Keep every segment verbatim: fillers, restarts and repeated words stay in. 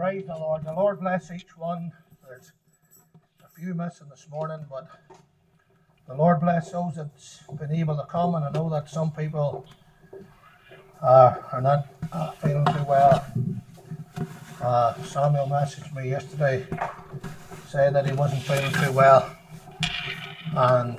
Praise the Lord. The Lord bless each one. There's a few missing this morning, but the Lord bless those that's been able to come. And I know that some people uh, are not uh, feeling too well. Uh, Samuel messaged me yesterday saying that he wasn't feeling too well. And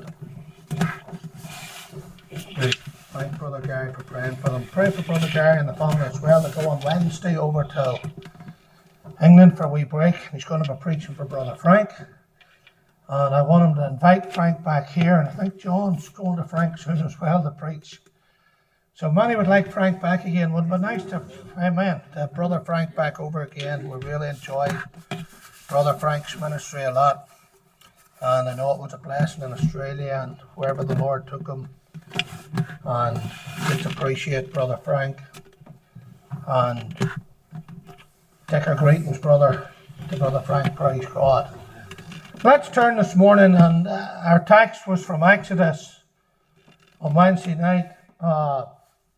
we thank Brother Gary for praying for them. Pray for Brother Gary and the family as well. They go on Wednesday over to England for a wee break. He's going to be preaching for Brother Frank. And I want him to invite Frank back here. And I think John's going to Frank soon as well to preach. So many would like Frank back again. Would be nice to, amen, to have Brother Frank back over again. We really enjoyed Brother Frank's ministry a lot. And I know it was a blessing in Australia and wherever the Lord took him. And just appreciate Brother Frank. And take our greetings, brother, to Brother Frank. Praise God. Let's turn this morning, and uh, our text was from Exodus on Wednesday night. Uh,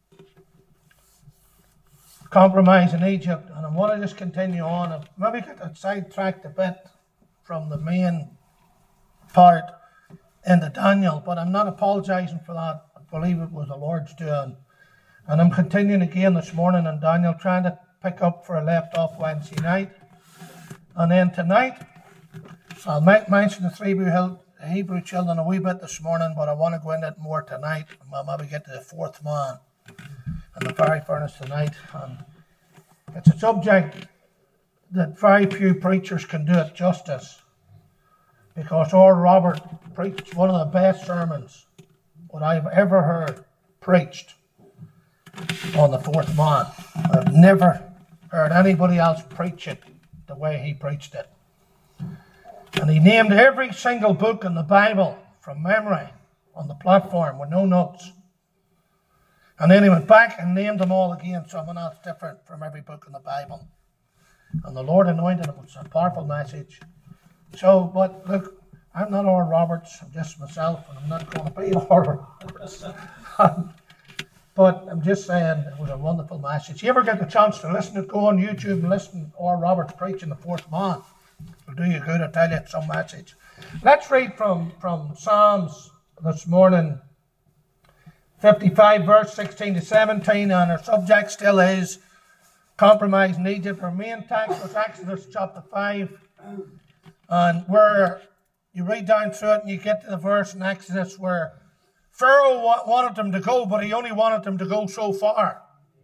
compromise in Egypt, and I want to just continue on. I've maybe got sidetracked a bit from the main part into Daniel, but I'm not apologizing for that. I believe it was the Lord's doing. And I'm continuing again this morning in Daniel, trying to pick up where I left off Wednesday night. And then tonight, I'll mention the three Hebrew children a wee bit this morning, but I want to go into it more tonight. I'll maybe get to the fourth man in the fiery furnace tonight. And it's a subject that very few preachers can do it justice, because Oral Robert preached one of the best sermons what I've ever heard preached on the fourth man. I've never heard anybody else preach it the way he preached it. And he named every single book in the Bible from memory on the platform with no notes. And then he went back and named them all again, someone else different from every book in the Bible. And the Lord anointed him with a powerful message. So, but look, I'm not Oral Roberts, I'm just myself, and I'm not going to be Oral Roberts. But I'm just saying it was a wonderful message. You ever get the chance to listen to it, go on YouTube and listen to Oral Roberts preaching the fourth man. It'll do you good, I tell you, it's some message. Let's read from, from Psalms this morning, fifty-five, verse sixteen to seventeen, and our subject still is compromise in Egypt. Our main text was Exodus chapter five, and where you read down through it and you get to the verse in Exodus where Pharaoh wanted them to go, but he only wanted them to go so far.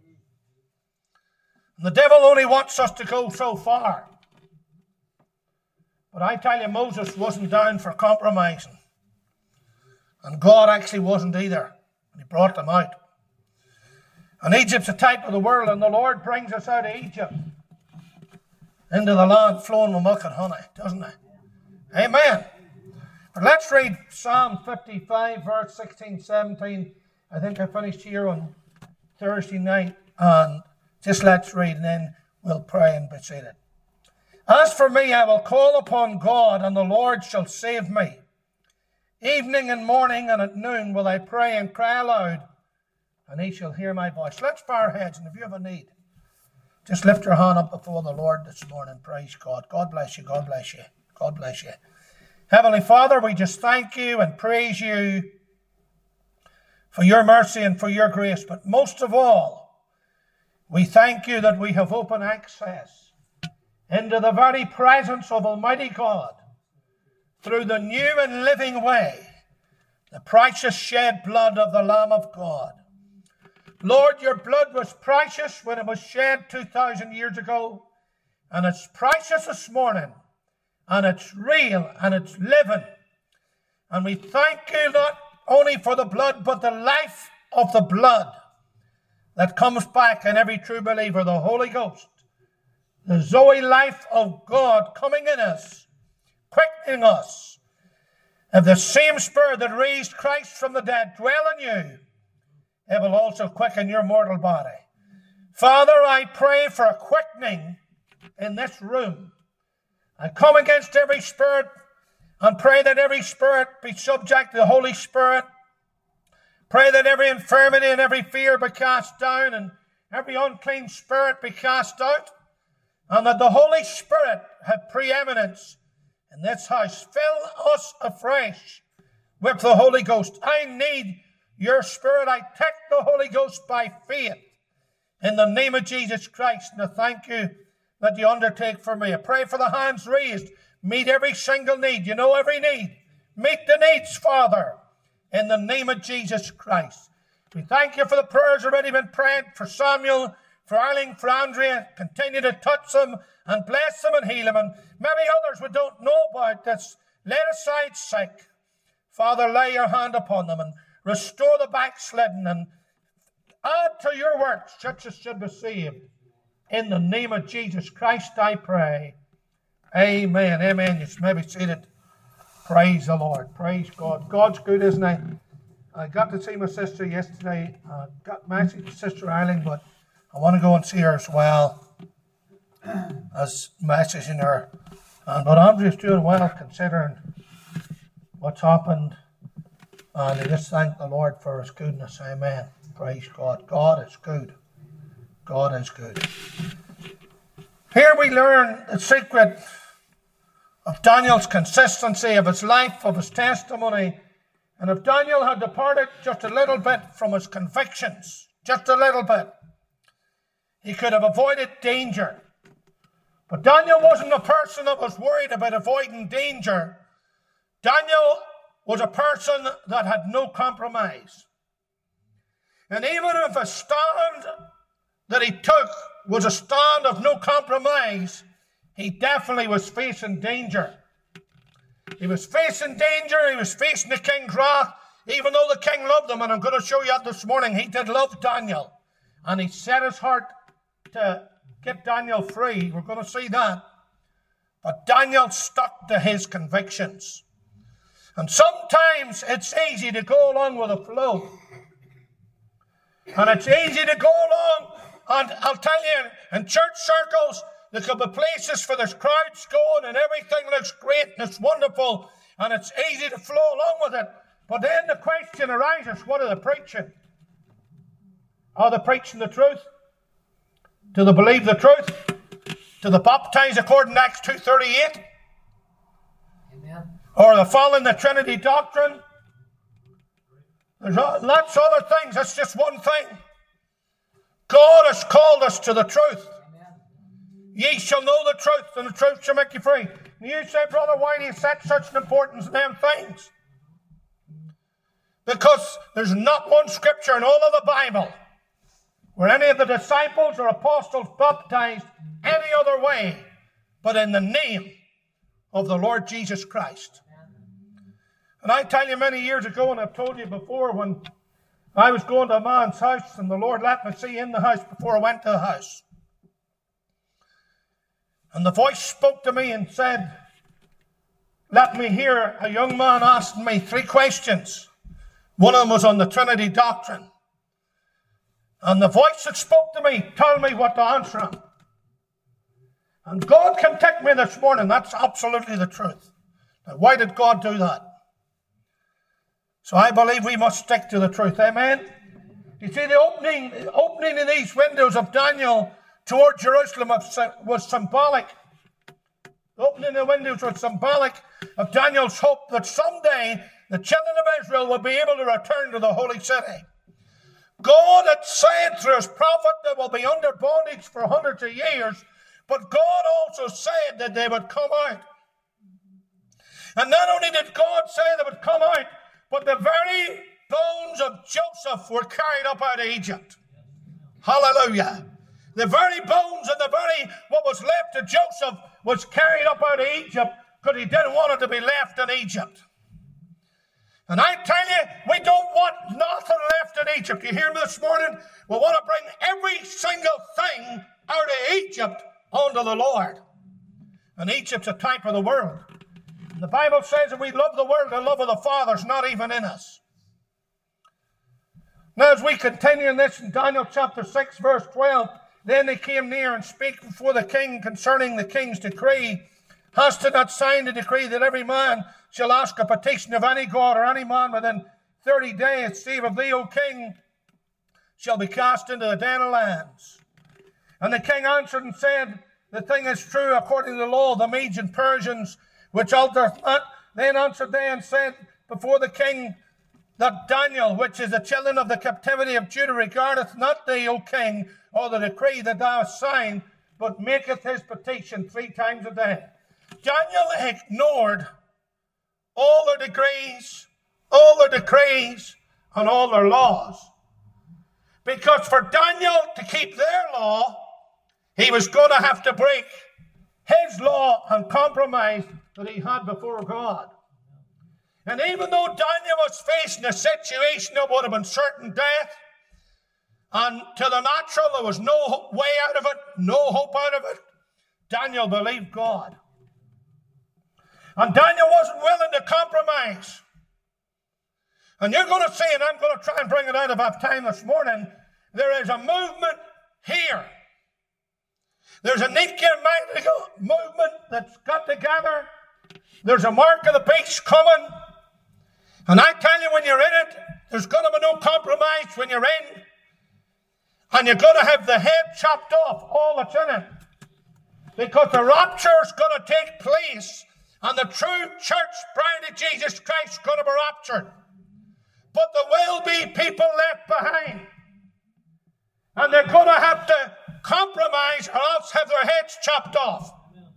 And the devil only wants us to go so far. But I tell you, Moses wasn't down for compromising. And God actually wasn't either. And he brought them out. And Egypt's a type of the world, and the Lord brings us out of Egypt into the land flowing with milk and honey, doesn't he? Amen. But let's read Psalm fifty-five, verse sixteen, seventeen. I think I finished here on Thursday night. And just let's read, and then we'll pray and be seated. As for me, I will call upon God, and the Lord shall save me. Evening and morning and at noon will I pray and cry aloud, and he shall hear my voice. Let's bow our heads, and if you have a need, just lift your hand up before the Lord this morning. Praise God. God bless you. God bless you. God bless you. Heavenly Father, we just thank you and praise you for your mercy and for your grace. But most of all, we thank you that we have open access into the very presence of Almighty God through the new and living way, the precious shed blood of the Lamb of God. Lord, your blood was precious when it was shed two thousand years ago, and it's precious this morning. And it's real and it's living. And we thank you not only for the blood, but the life of the blood that comes back in every true believer, the Holy Ghost. The Zoe life of God coming in us, quickening us. If the same Spirit that raised Christ from the dead dwell in you, it will also quicken your mortal body. Father, I pray for a quickening in this room. I come against every spirit and pray that every spirit be subject to the Holy Spirit. Pray that every infirmity and every fear be cast down and every unclean spirit be cast out. and that the Holy Spirit have preeminence in this house. Fill us afresh with the Holy Ghost. I need your Spirit. I take the Holy Ghost by faith in the name of Jesus Christ. And I thank you that you undertake for me. I pray for the hands raised. Meet every single need. You know every need. Meet the needs, Father, in the name of Jesus Christ. We thank you for the prayers already been prayed for Samuel, for Arling, for Andrea. Continue to touch them and bless them and heal them. And maybe others we don't know about that's laid aside sick. Father, lay your hand upon them and restore the backslidden and add to your works such as should be saved. In the name of Jesus Christ, I pray. Amen. Amen. You may be seated. Praise the Lord. Praise God. God's good, isn't he? I got to see my sister yesterday. I got message to Sister Eileen, but I want to go and see her as well as messaging her. And but Andrew's doing well considering what's happened. And I just thank the Lord for his goodness. Amen. Praise God. God is good. God is good. Here we learn the secret of Daniel's consistency, of his life, of his testimony. And if Daniel had departed just a little bit from his convictions, just a little bit, he could have avoided danger. But Daniel wasn't a person that was worried about avoiding danger. Daniel was a person that had no compromise. And even if a stand that he took was a stand of no compromise, he definitely was facing danger. He was facing danger. He was facing the king's wrath, even though the king loved him. And I'm going to show you that this morning. He did love Daniel. And he set his heart to get Daniel free. We're going to see that. But Daniel stuck to his convictions. And sometimes it's easy to go along with the flow. And it's easy to go along. And I'll tell you, in church circles, there could be places for there's crowds going and everything looks great and it's wonderful and it's easy to flow along with it. But then the question arises, what are they preaching? Are they preaching the truth? Do they believe the truth? Do they baptize according to Acts two thirty-eight? Amen. Or are they following the Trinity doctrine? There's lots of other things. That's just one thing. God has called us to the truth. Ye shall know the truth, and the truth shall make you free. And you say, brother, why do you set such an importance in them things? Because there's not one scripture in all of the Bible where any of the disciples or apostles baptized any other way but in the name of the Lord Jesus Christ. And I tell you, many years ago, and I've told you before, when I was going to a man's house and the Lord let me see in the house before I went to the house. And the voice spoke to me and said, let me hear a young man asking me three questions. One of them was on the Trinity doctrine. And the voice that spoke to me told me what to answer him. And God can take me this morning. That's absolutely the truth. Now, why did God do that? So I believe we must stick to the truth. Amen? You see, the opening, the opening of these windows of Daniel toward Jerusalem was symbolic. The opening of the windows was symbolic of Daniel's hope that someday the children of Israel will be able to return to the holy city. God had said through his prophet they will be under bondage for hundreds of years, but God also said that they would come out. And not only did God say they would come out, but the very bones of Joseph were carried up out of Egypt. Hallelujah. The very bones and the very, what was left of Joseph was carried up out of Egypt because he didn't want it to be left in Egypt. And I tell you, we don't want nothing left in Egypt. You hear me this morning? We want to bring every single thing out of Egypt onto the Lord. And Egypt's a type of the world. And the Bible says that we love the world, the love of the Father's not even in us. Now as we continue in this in Daniel chapter six verse twelve, then they came near and spake before the king concerning the king's decree. Hast thou not signed a decree that every man shall ask a petition of any god or any man within thirty days, save of thee, O king, shall be cast into the den of lands? And the king answered and said, the thing is true according to the law of the Medes and Persians, which altereth not. Then answered they and said before the king, that Daniel, which is the children of the captivity of Judah, regardeth not thee, O king, or the decree that thou hast signed, but maketh his petition three times a day. Daniel ignored all their decrees, all their decrees, and all their laws. Because for Daniel to keep their law, he was going to have to break his law and compromise that he had before God. And even though Daniel was facing a situation that would have been certain death, and to the natural there was no way out of it, no hope out of it, Daniel believed God. And Daniel wasn't willing to compromise. And you're going to see, and I'm going to try and bring it out if I have time this morning, there is a movement here. There's a nuclear movement that's got together. There's a mark of the beast coming. And I tell you, when you're in it, there's going to be no compromise when you're in. And you're going to have the head chopped off, all that's in it. Because the rapture is going to take place. And the true church bride of Jesus Christ is going to be raptured. But there will be people left behind. And they're going to have to compromise or else have their heads chopped off.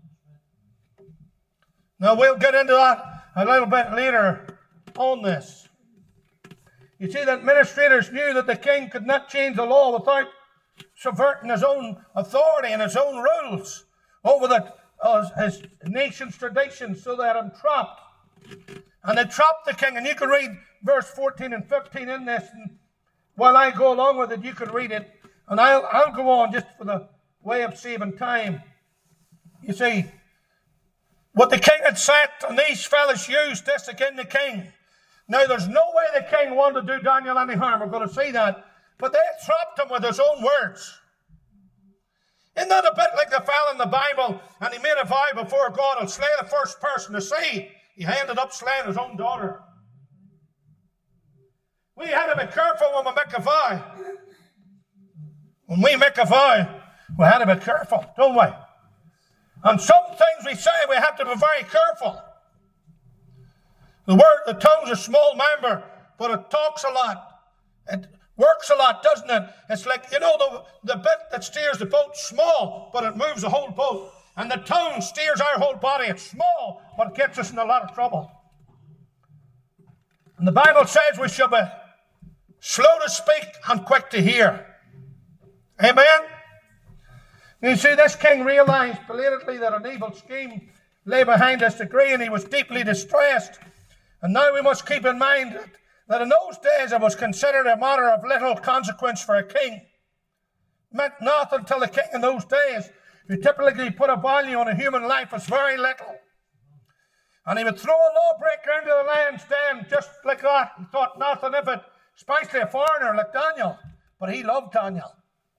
Now we'll get into that a little bit later on this. You see, the administrators knew that the king could not change the law without subverting his own authority and his own rules over the, uh, his nation's traditions, so they had him trapped. And they trapped the king. And you can read verse fourteen and fifteen in this. And while I go along with it, you can read it. And I'll, I'll go on just for the way of saving time. You see, what the king had said, and these fellas used this against the king. Now, there's no way the king wanted to do Daniel any harm. We're going to see that. But they trapped him with his own words. Isn't that a bit like the fellow in the Bible, and he made a vow before God, I'll slay the first person to see. He ended up slaying his own daughter. We had to be careful when we make a vow. When we make a vow, we had to be careful, don't we? And some things we say, we have to be very careful. The word, the tongue's a small member, but it talks a lot. It works a lot, doesn't it? It's like, you know, the, the bit that steers the boat small, but it moves the whole boat. And the tongue steers our whole body. It's small, but it gets us in a lot of trouble. And the Bible says we should be slow to speak and quick to hear. Amen? You see, this king realized belatedly that an evil scheme lay behind this decree, and he was deeply distressed. And now we must keep in mind that, that in those days it was considered a matter of little consequence for a king. It meant nothing till the king in those days, who typically put a value on a human life, was very little. And he would throw a lawbreaker into the lion's den just like that. He thought nothing of it, especially a foreigner like Daniel. But he loved Daniel.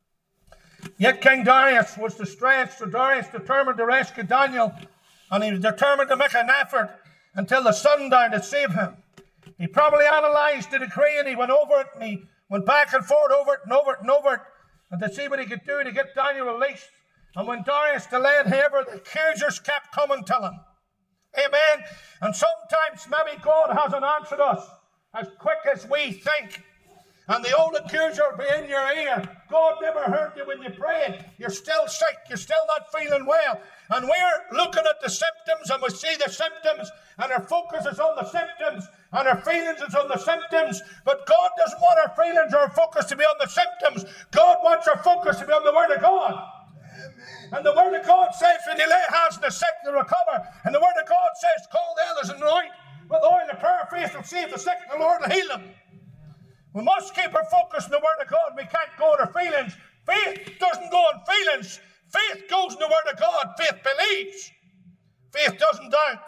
Yet King Darius was distressed, so Darius determined to rescue Daniel, and he was determined to make an effort until the sundown to save him. He probably analysed the decree, and he went over it, and he went back and forth over it and over it and over it, and to see what he could do to get Daniel released. And when Darius delayed, however, the accusers kept coming to him. Amen. And sometimes maybe God hasn't answered us as quick as we think. And the old accuser will be in your ear. God never heard you when you prayed. You're still sick. You're still not feeling well. And we're looking at the symptoms, and we see the symptoms, and our focus is on the symptoms, and our feelings is on the symptoms. But God doesn't want our feelings or our focus to be on the symptoms. God wants our focus to be on the Word of God. Amen. And the Word of God says when you lay hands on the sick, they recover. And the Word of God says, call the elders and anoint with oil, the prayer of faith will save the sick, and the Lord will heal them. We must keep our focus on the Word of God. We can't go on our feelings. Faith doesn't go on feelings. Faith goes in the Word of God. Faith believes. Faith doesn't doubt.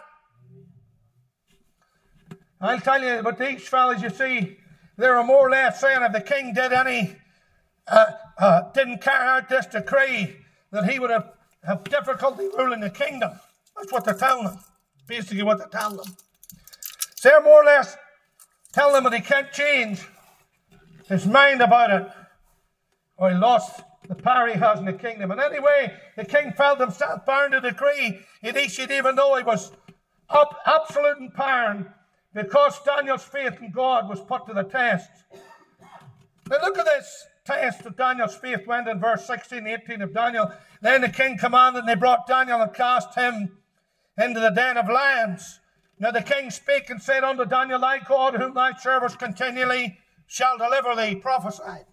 I'll tell you, but these fellas, you see, they were more or less saying if the king did any, uh, uh, didn't carry out this decree, that he would have, have difficulty ruling the kingdom. That's what they're telling them. Basically what they're telling them. So they're more or less telling them that he can't change his mind about it, or he lost the power he has in the kingdom. And anyway, the king felt himself bound to decree that he should, even though he was up, absolute in power, because Daniel's faith in God was put to the test. Now look at this test that Daniel's faith went in verse sixteen, eighteen of Daniel. Then the king commanded, and they brought Daniel and cast him into the den of lions. Now the king spake and said unto Daniel, thy God, whom thy servants continually shall deliver thee, prophesied.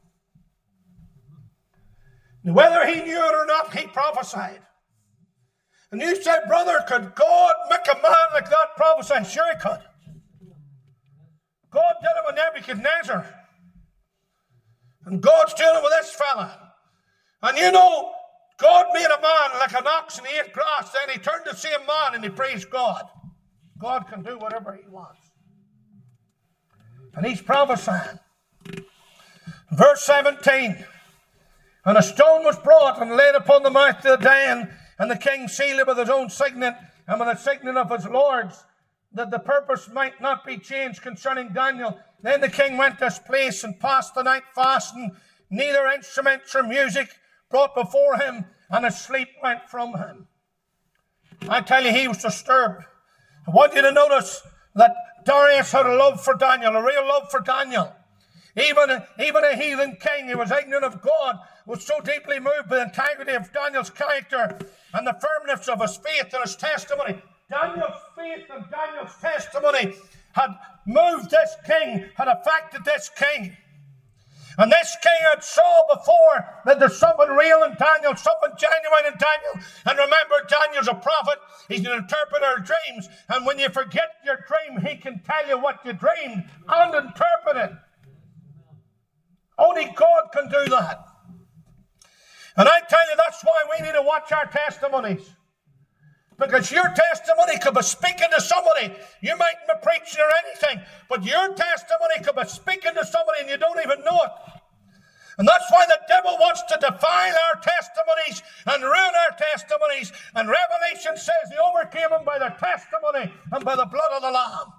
Now, whether he knew it or not, he prophesied. And you said, brother, could God make a man like that prophesy? Sure he could. God did it with Nebuchadnezzar. And God's doing it with this fella. And you know, God made a man like an ox and he ate grass. Then he turned the same man and he praised God. God can do whatever he wants. And he's prophesying. Verse seventeen. And a stone was brought and laid upon the mouth of the den, and the king sealed it with his own signet and with the signet of his lords, that the purpose might not be changed concerning Daniel. Then the king went to his place and passed the night fasting, neither instruments or music brought before him, and his sleep went from him. I tell you, he was disturbed. I want you to notice that Darius had a love for Daniel, a real love for Daniel. Even a, even a heathen king who was ignorant of God was so deeply moved by the integrity of Daniel's character and the firmness of his faith and his testimony. Daniel's faith and Daniel's testimony had moved this king, had affected this king. And this king had saw before that there's something real in Daniel, something genuine in Daniel. And remember, Daniel's a prophet. He's an interpreter of dreams. And when you forget your dream, he can tell you what you dreamed and interpret it. Only God can do that. And I tell you, that's why we need to watch our testimonies. Because your testimony could be speaking to somebody. You mightn't be preaching or anything, but your testimony could be speaking to somebody and you don't even know it. And that's why the devil wants to defile our testimonies and ruin our testimonies. And Revelation says they overcame him by their testimony and by the blood of the Lamb.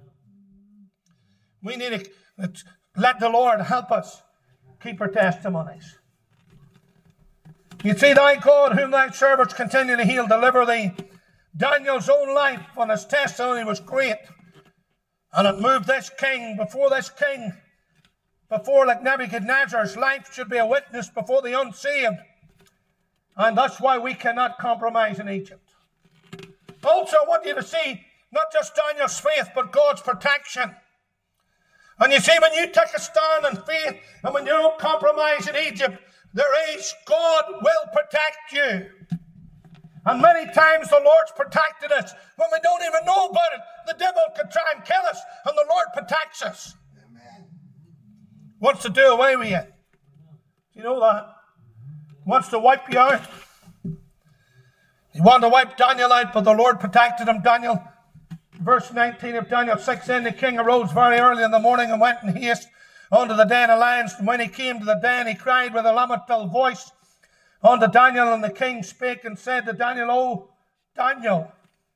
We need to let the Lord help us keep our testimonies. You see, thy God, whom thy servants continually heal, deliver thee. Daniel's own life and his testimony was great. And it moved this king, before this king, before like Nebuchadnezzar's life should be a witness before the unsaved. And that's why we cannot compromise in Egypt. Also, I want you to see not just Daniel's faith, but God's protection. And you see, when you take a stand in faith and when you don't compromise in Egypt, there is, God will protect you. And many times the Lord's protected us when we don't even know about it. The devil could try and kill us, and the Lord protects us. Amen. Wants to do away with you. Do you know that? Wants to wipe you out. He wanted to wipe Daniel out, but the Lord protected him. Daniel, verse nineteen of Daniel six, then the king arose very early in the morning and went in haste unto the den of lions. And when he came to the den, he cried with a lamentable voice unto Daniel. And the king spake and said to Daniel, O Daniel,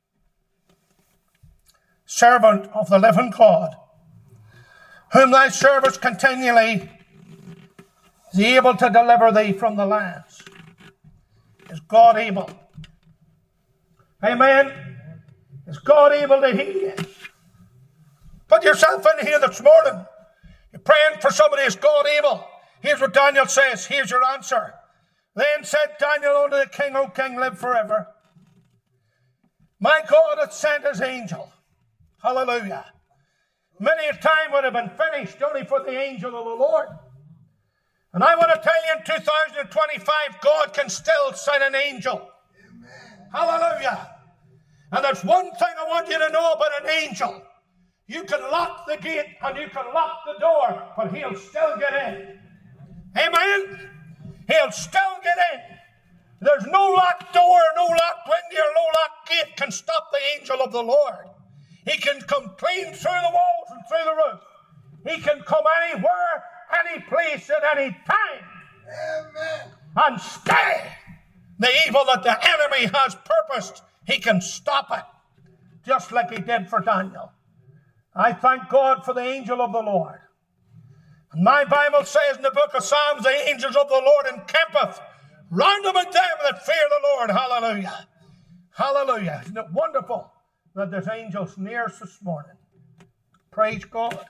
servant of the living God, whom thy servants continually is able to deliver thee from the lions. Is God able? Amen. Is God able to heal you? Put yourself in here this morning. You're praying for somebody. Is God able? Here's what Daniel says. Here's your answer. Then said Daniel unto the king, O king, live forever. My God hath sent his angel. Hallelujah. Many a time would have been finished only for the angel of the Lord. And I want to tell you, in two thousand twenty-five, God can still send an angel. Amen. Hallelujah. And there's one thing I want you to know about an angel. You can lock the gate and you can lock the door, but he'll still get in. Amen? He'll still get in. There's no locked door, no locked window, or no locked gate can stop the angel of the Lord. He can come clean through the walls and through the roof. He can come anywhere, any place, at any time. Amen. And stay. The evil that the enemy has purposed, he can stop it. Just like he did for Daniel. I thank God for the angel of the Lord. And my Bible says in the book of Psalms, the angels of the Lord encampeth round about them that fear the Lord. Hallelujah. Hallelujah. Isn't it wonderful that there's angels near us this morning? Praise God.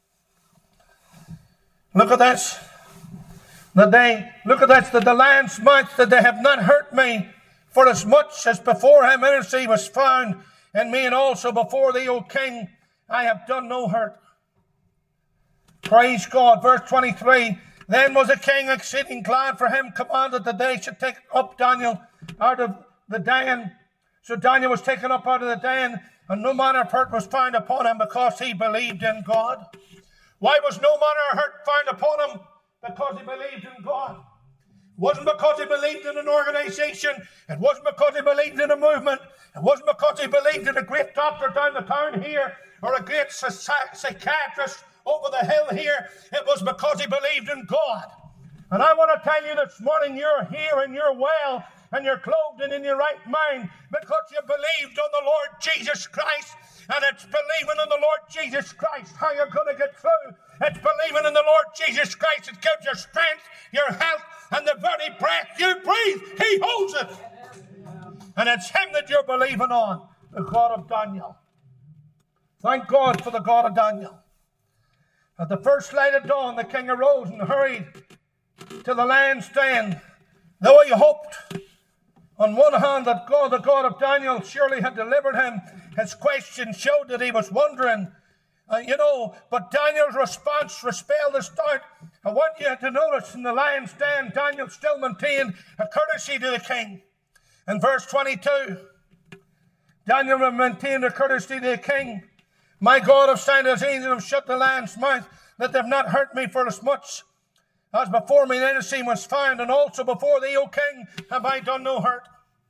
Look at this. That they, look at this, that the lion's mouth, that they have not hurt me, for as much as before him innocency was found in me, and also before thee, O King, I have done no hurt. Praise God. Verse twenty-three, then was the king exceeding glad, for him commanded that they should take up Daniel out of the den. So Daniel was taken up out of the den, and no manner of hurt was found upon him, because he believed in God. Why was no manner of hurt found upon him? Because he believed in God. It wasn't because he believed in an organization. It wasn't because he believed in a movement. It wasn't because he believed in a great doctor down the town here, or a great psychiatrist over the hill here. It was because he believed in God. And I want to tell you this morning, you're here and you're well and you're clothed and in your right mind because you believed on the Lord Jesus Christ. And it's believing in the Lord Jesus Christ how you're going to get through. It's believing in the Lord Jesus Christ that gives you strength, your health, and the very breath you breathe. He holds it. And it's him that you're believing on, the God of Daniel. Thank God for the God of Daniel. At the first light of dawn, the king arose and hurried to the lion's den. Though he hoped on one hand that God, the God of Daniel, surely had delivered him, his question showed that he was wondering, uh, you know, but Daniel's response dispelled his doubt. I want you to notice in the lion's den, Daniel still maintained a courtesy to the king. In verse twenty-two, Daniel maintained a courtesy to the king. My God have sent his angel and shut the lion's mouth, that they have not hurt me, for as much as before me innocency was found, and also before thee, O king, have I done no hurt.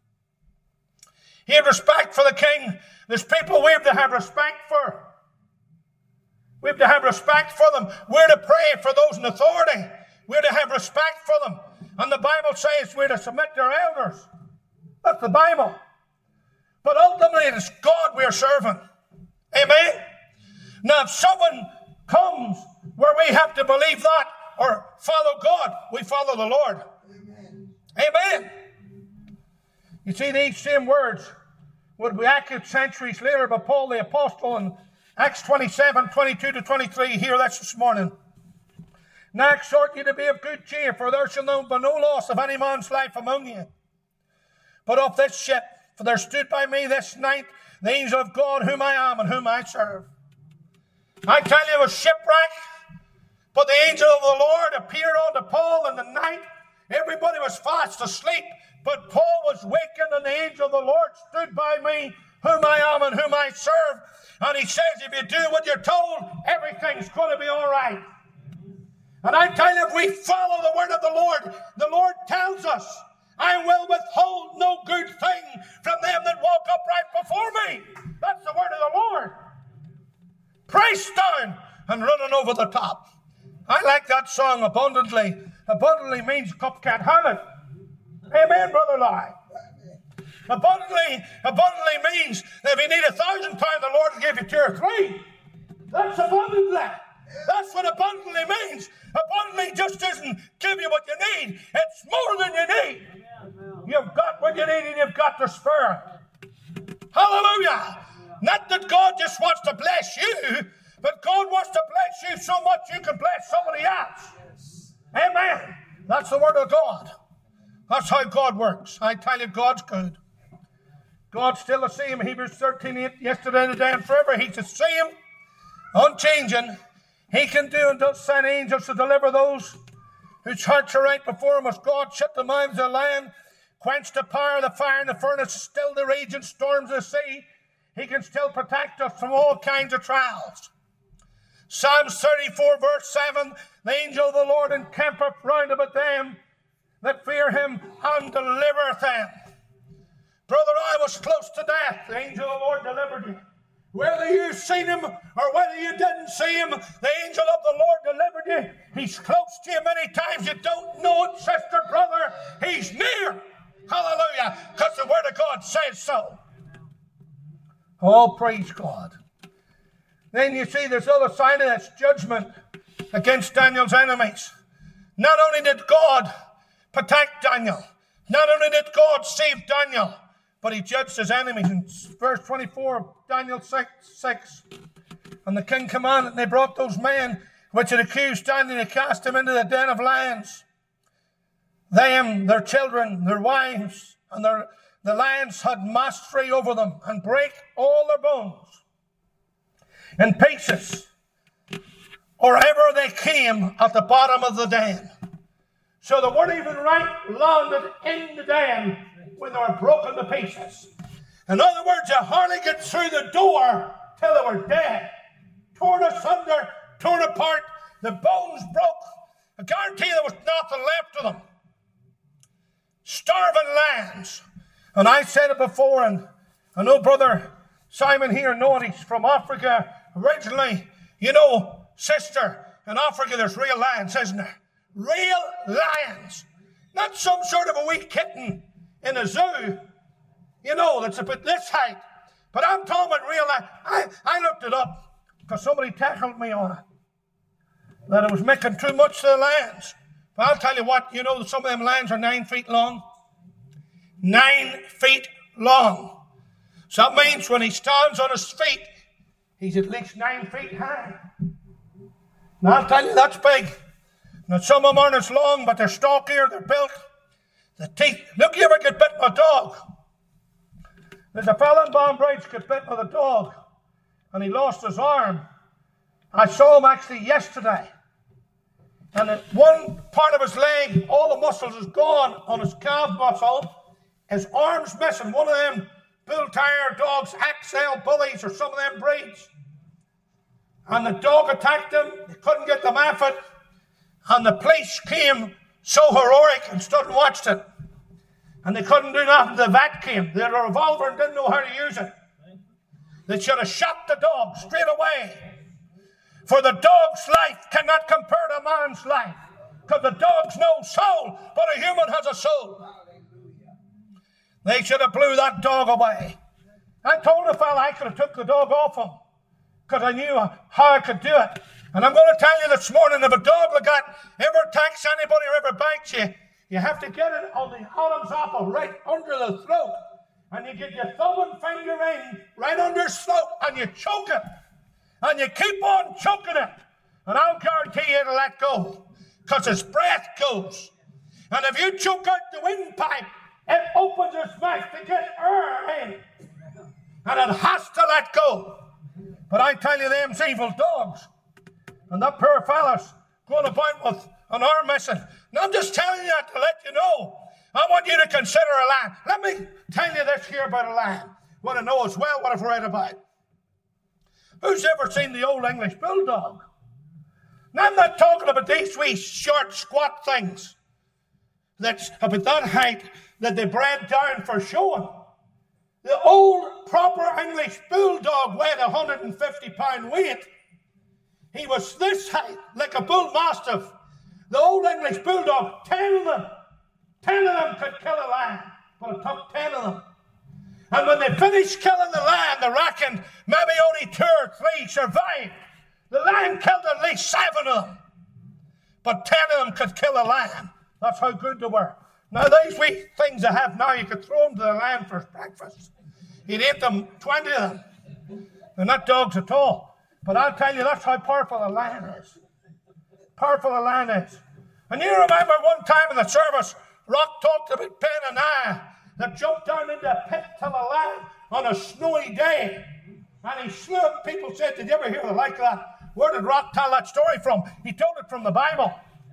He had respect for the king. There's people we have to have respect for. We have to have respect for them. We're to pray for those in authority. We're to have respect for them. And the Bible says we're to submit to our elders. That's the Bible. But ultimately it is God we're serving. Amen? Now if someone comes where we have to believe that or follow God, we follow the Lord. Amen. Amen. You see, these same words would be echoed centuries later by Paul the Apostle in Acts twenty-seven, twenty-two to twenty-three. Hear that this morning. Now I exhort you to be of good cheer, for there shall be no loss of any man's life among you, but of this ship. For there stood by me this night the angel of God, whom I am and whom I serve. I tell you, it was shipwreck, but the angel of the Lord appeared unto Paul in the night. Everybody was fast asleep, but Paul was wakened, and the angel of the Lord stood by me, whom I am and whom I serve. And he says, if you do what you're told, everything's going to be all right. And I tell you, if we follow the word of the Lord, the Lord tells us, I will withhold no good thing from them that walk upright before me. That's the word of the Lord. Pressed down and running over the top. I like that song, abundantly. Abundantly means cup can't handle it. Amen, Brother Lai. Abundantly, abundantly means that if you need a thousand pounds, the Lord will give you two or three. That's abundantly. That's what abundantly means. Abundantly just doesn't give you what you need. It's more than you need. You've got what you need and you've got the Spirit. Hallelujah. Not that God just wants to bless you, but God wants to bless you so much you can bless somebody else. Amen. That's the word of God. That's how God works. I tell you, God's good. God's still the same. Hebrews thirteen eight, yesterday, today, and forever. He's the same, unchanging. He can do and does send angels to deliver those whose hearts are right before him. As God shut the mouths of the lion, quenched the power of the fire in the furnace, still the raging storms of the sea, he can still protect us from all kinds of trials. Psalms thirty-four, verse seven, the angel of the Lord encampeth round about them that fear him and delivereth them. Brother, I was close to death. The angel of the Lord delivered you. Whether you've seen him or whether you didn't see him, the angel of the Lord delivered you. He's close to you many times. You don't know it, sister, brother. He's near. Hallelujah. Because the word of God says so. Oh, praise God. Then you see this other side of this judgment. against Daniel's enemies. Not only did God protect Daniel, not only did God save Daniel, but he judged his enemies. In verse twenty-four of Daniel six, and the king commanded, and they brought those men which had accused Daniel to cast him into the den of lions. Them, their children, their wives, and their, the lions had mastery over them, and break all their bones in pieces, or ever they came at the bottom of the den. So they weren't even right landed in the den when they were broken to pieces. In other words, they hardly get through the door till they were dead. Torn asunder, torn apart, the bones broke. I guarantee there was nothing left of them. Starving lands. And I said it before, and I know Brother Simon here knows he's from Africa originally. You know, sister, in Africa there's real lions, isn't there? Real lions. Not some sort of a wee kitten in a zoo, you know, that's about this height. But I'm talking about real lions. I, I looked it up because somebody tackled me on it, that it was making too much to the lions. But I'll tell you what, you know, some of them lions are nine feet long. Nine feet long. So that means when he stands on his feet, he's at least nine feet high. Now I'll tell you, that's big. Now some of them aren't as long, but they're stockier, they're built. The teeth. Look, you ever get bit by a dog? There's a fellow in Banbridge got bit by a dog, and he lost his arm. I saw him actually yesterday. And at one part of his leg, all the muscles is gone on his calf muscle. His arm's missing. One of them bull terrier dogs, Axel bullies, or some of them breeds. And the dog attacked him. They couldn't get them off it. And the police came so heroic and stood and watched it. And they couldn't do nothing. The vet came. They had a revolver and didn't know how to use it. They should have shot the dog straight away. For the dog's life cannot compare to man's life. Because the dog's no soul, but a human has a soul. They should have blew that dog away. I told the fella I could have took the dog off him, because I knew how I could do it. And I'm going to tell you this morning, if a dog like that ever attacks anybody or ever bites you, you have to get it on the Adam's apple right under the throat. And you get your thumb and finger in right under his throat, and you choke it. And you keep on choking it. And I'll guarantee you it'll let go, because his breath goes. And if you choke out the windpipe, it opens its mouth to get air in. And it has to let go. But I tell you, them's evil dogs. And that poor fella's going about with an arm missing. And I'm just telling you that to let you know. I want you to consider a lion. Let me tell you this here about a lion. What I know as well, what I've read about. Who's ever seen the old English bulldog? Now, I'm not talking about these wee short, squat things that's about that height that they bred down for showing. The old proper English bulldog weighed one hundred fifty pound weight. He was this height, like a bull mastiff. The old English bulldog, ten of them, ten of them could kill a lion, but it took ten of them. And when they finished killing the lion, they reckoned maybe only two or three survived. The lion killed at least seven of them. But ten of them could kill a lion. That's how good they were. Now, these wee things I have now, you could throw them to the lion for breakfast. He'd eat them, twenty of them. They're not dogs at all. But I'll tell you, that's how powerful a lion is. Powerful a lion is. And you remember one time in the service, Rock talked about Ben and I that jumped down into a pit to the lion on a snowy day. And he slew him. People said, did you ever hear the like of that? Where did Rock tell that story from? He told it from the Bible.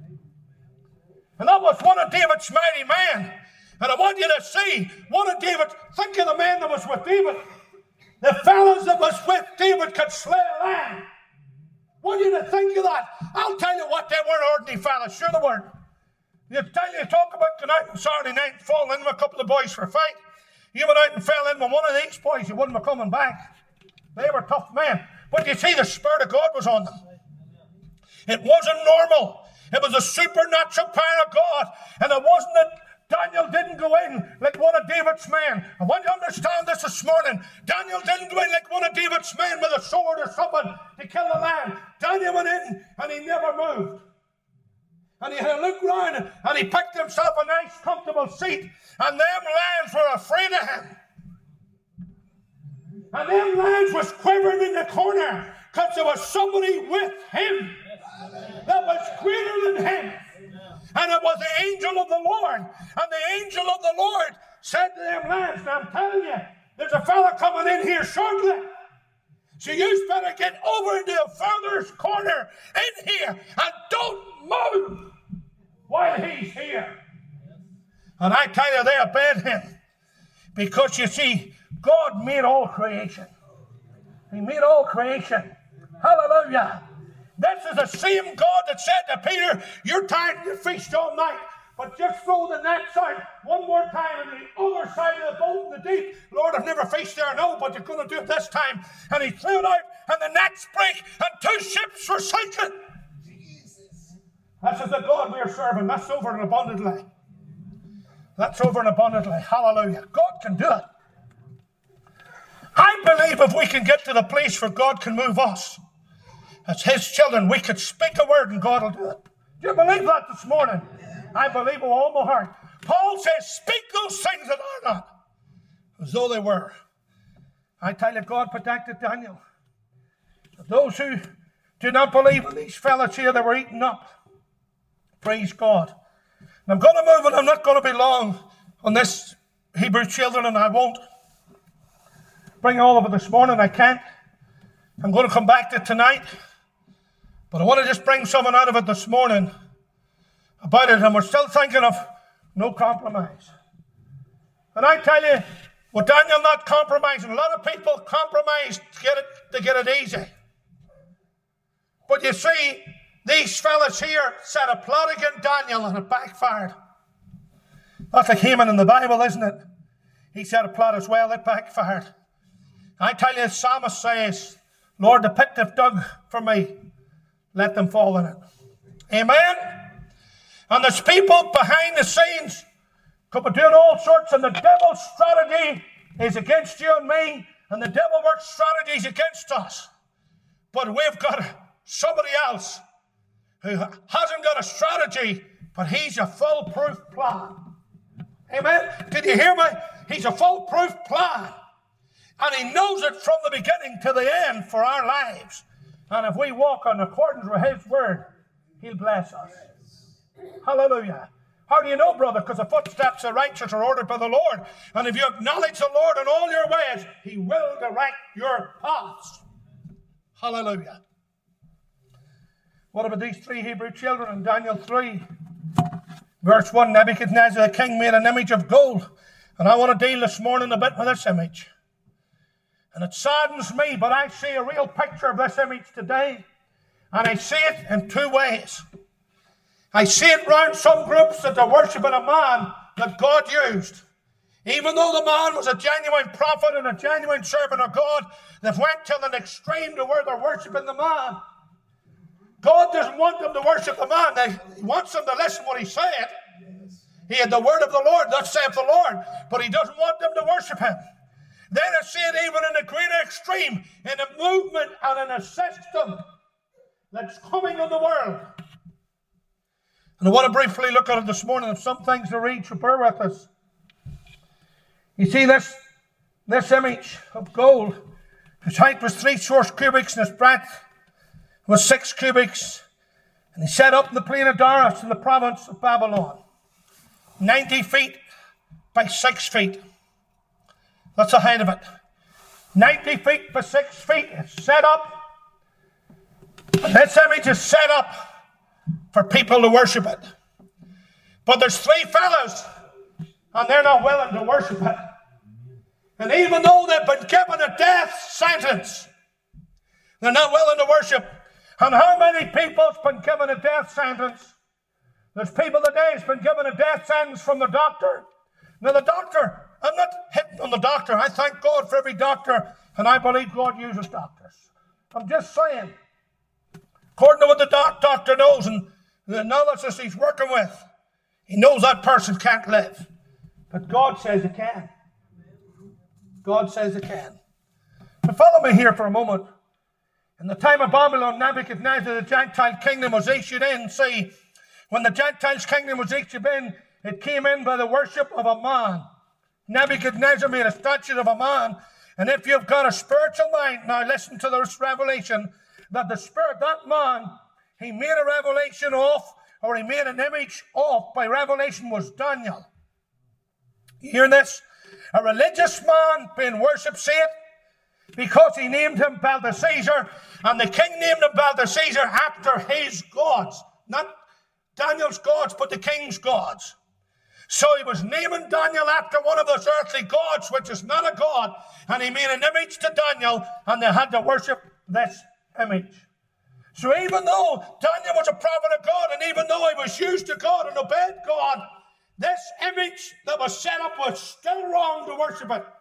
And that was one of David's mighty men. And I want you to see one of David. Think of the man that was with David. The fellows that was with David could slay a lion. I want you to think of that. I'll tell you what, they weren't ordinary fellas. Sure they weren't. You tell you talk about going out on Saturday night, falling in with a couple of boys for a fight. You went out and fell in with one of these boys, you wouldn't be coming back. They were tough men. But you see, the Spirit of God was on them. It wasn't normal. It was a supernatural power of God. And it wasn't that Daniel didn't go in like one of David's men. I want you to understand this this morning. Daniel didn't go in like one of David's men with a sword or something to kill the lion. Daniel went in and he never moved. And he had a look round and he picked himself a nice comfortable seat. And them lions were afraid of him. And them lions was quivering in the corner because there was somebody with him that was greater than him. And it was the angel of the Lord. And the angel of the Lord said to them lions, now I'm telling you, there's a fella coming in here shortly. So you better get over into the furthest corner in here and don't move while he's here. And I tell you, they obeyed him. Because you see, God made all creation. He made all creation. Hallelujah. This is the same God that said to Peter, you're tired to fish all night, but just throw the nets out one more time on the other side of the boat in the deep. Lord, I've never fished there, no, but you're going to do it this time. And he threw it out, and the nets break, and two ships were sinking. Jesus. This is the God we are serving. That's over and abundantly. That's over and abundantly. Hallelujah. God can do it. I believe if we can get to the place where God can move us, as his children, we could speak a word and God will do it. Do you believe that this morning? I believe with all my heart. Paul says, speak those things that are not, as though they were. I tell you, God protected Daniel. Those who do not believe in these fellas here that were eaten up, praise God. And I'm going to move and I'm not going to be long on this Hebrew children, and I won't bring all of it this morning. I can't. I'm going to come back to tonight. But I want to just bring something out of it this morning about it. And we're still thinking of no compromise. And I tell you, with Daniel not compromising, a lot of people compromise to get it, to get it easy. But you see, these fellas here set a plot against Daniel and it backfired. That's like Haman in the Bible, isn't it? He set a plot as well, it backfired. I tell you, the psalmist says, Lord, the pit they've dug for me, let them fall in it. Amen? And there's people behind the scenes could be doing all sorts, and the devil's strategy is against you and me, and the devil works strategies against us. But we've got somebody else who hasn't got a strategy, but he's a foolproof plan. Amen? Did you hear me? He's a foolproof plan. And he knows it from the beginning to the end for our lives. And if we walk in accordance with his word, he'll bless us. Hallelujah. How do you know, brother? Because the footsteps of righteous are ordered by the Lord. And if you acknowledge the Lord in all your ways, he will direct your paths. Hallelujah. What about these three Hebrew children in Daniel three? Verse one, Nebuchadnezzar the king made an image of gold. And I want to deal this morning a bit with this image. And it saddens me, but I see a real picture of this image today. And I see it in two ways. I see it round some groups that are worshipping a man that God used. Even though the man was a genuine prophet and a genuine servant of God, they've went to an extreme to where they're worshipping the man. God doesn't want them to worship the man. They, he wants them to listen to what he said. He had the word of the Lord, thus saith the Lord. But he doesn't want them to worship him. Then I see it even in a greater extreme, in a movement and in a system that's coming in the world. And I want to briefly look at it this morning. There's some things to read, so bear with us. You see this, this image of gold. His height was three short cubits, and his breadth was six cubits. And he set up in the plain of Darius in the province of Babylon. ninety feet by six feet. That's the height of it. ninety feet by six feet. It's set up. And this image is set up for people to worship it. But there's three fellows, and they're not willing to worship it. And even though they've been given a death sentence, they're not willing to worship. And how many people's been given a death sentence? There's people today who's been given a death sentence from the doctor. Now the doctor, I'm not hitting on the doctor. I thank God for every doctor, and I believe God uses doctors. I'm just saying, according to what the doc- doctor knows and the analysis he's working with, He knows that person can't live. But God says it can. God says it can. But follow me here for a moment. In the time of Babylon, Nebuchadnezzar, the Gentile kingdom was issued in. See, when the Gentiles' kingdom was issued in, it came in by the worship of a man. Nebuchadnezzar made a statue of a man. And if you've got a spiritual mind, now listen to this revelation, that the spirit, that man, he made a revelation of, or he made an image of, by revelation, was Daniel. You hear this? A religious man being worshipped, see it? Because he named him Belteshazzar, and the king named him Belteshazzar after his gods. Not Daniel's gods, but the king's gods. So he was naming Daniel after one of those earthly gods, which is not a god, and he made an image to Daniel, and they had to worship this image. So even though Daniel was a prophet of God, and even though he was used to God and obeyed God, this image that was set up was still wrong to worship it.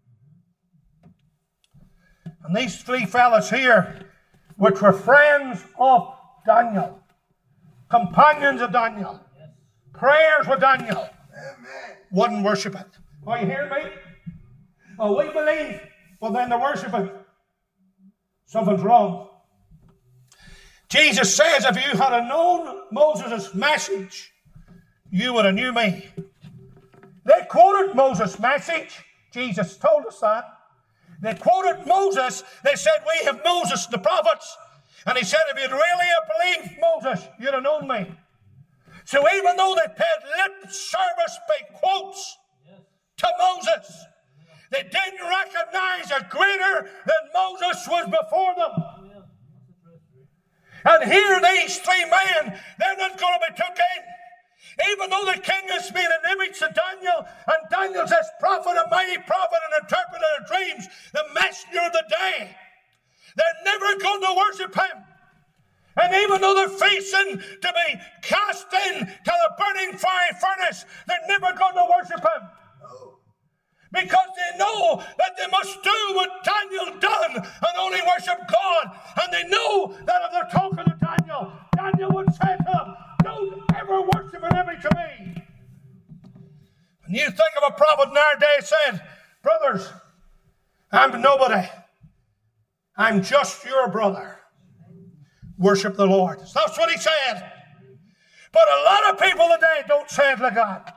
And these three fellas here, which were friends of Daniel, companions of Daniel, prayers with Daniel, Amen, wouldn't worship it. Are you hearing me? Oh, we believe, but then they're worshiping. Something's wrong. Jesus says, if you had known Moses' message, you would have knew me. They quoted Moses' message. Jesus told us that. They quoted Moses. They said, we have Moses, the prophets. And he said, if you'd really have believed Moses, you'd have known me. So even though they paid lip service by quotes to Moses, they didn't recognize a greater than Moses was before them. And here these three men, they're not going to be took in. Even though the king has made an image to Daniel, and Daniel's this prophet, a mighty prophet, and interpreter of dreams, the messenger of the day, they're never going to worship him. And even though they're facing to be cast into the burning fiery furnace, they're never going to worship him. Because they know that they must do what Daniel done and only worship God. And they know that if they're talking to Daniel, Daniel would say to them, don't ever worship an image of me. And you think of a prophet in our day said, brothers, I'm nobody. I'm just your brother. Worship the Lord. That's what he said. But a lot of people today don't say it like that.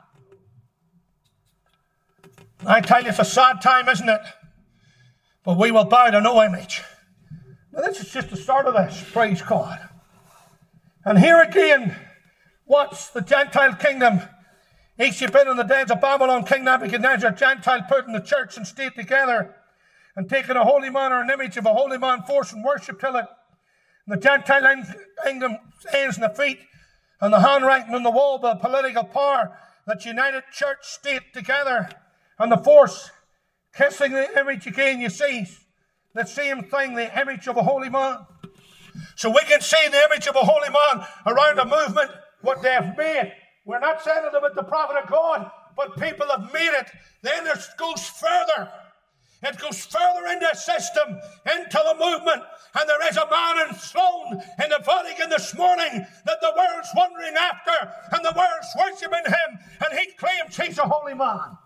I tell you, it's a sad time, isn't it? But we will bow to no image. Now, this is just the start of this. Praise God. And here again, what's the Gentile kingdom? Each had been in the days of Babylon, King Nebuchadnezzar, Gentile putting the church and state together and taking a holy man or an image of a holy man, forcing worship till it. And the Gentile kingdom hands and the feet and the handwriting on the wall by political power that united church, state together. And the force, kissing the image again, you see, the same thing, the image of a holy man. So we can see the image of a holy man around a movement, what they have made. We're not saying it about the prophet of God, but people have made it. Then it goes further. It goes further into the system, into the movement. And there is a man enthroned in the Vatican this morning that the world's wondering after, and the world's worshipping him, and he claims he's a holy man.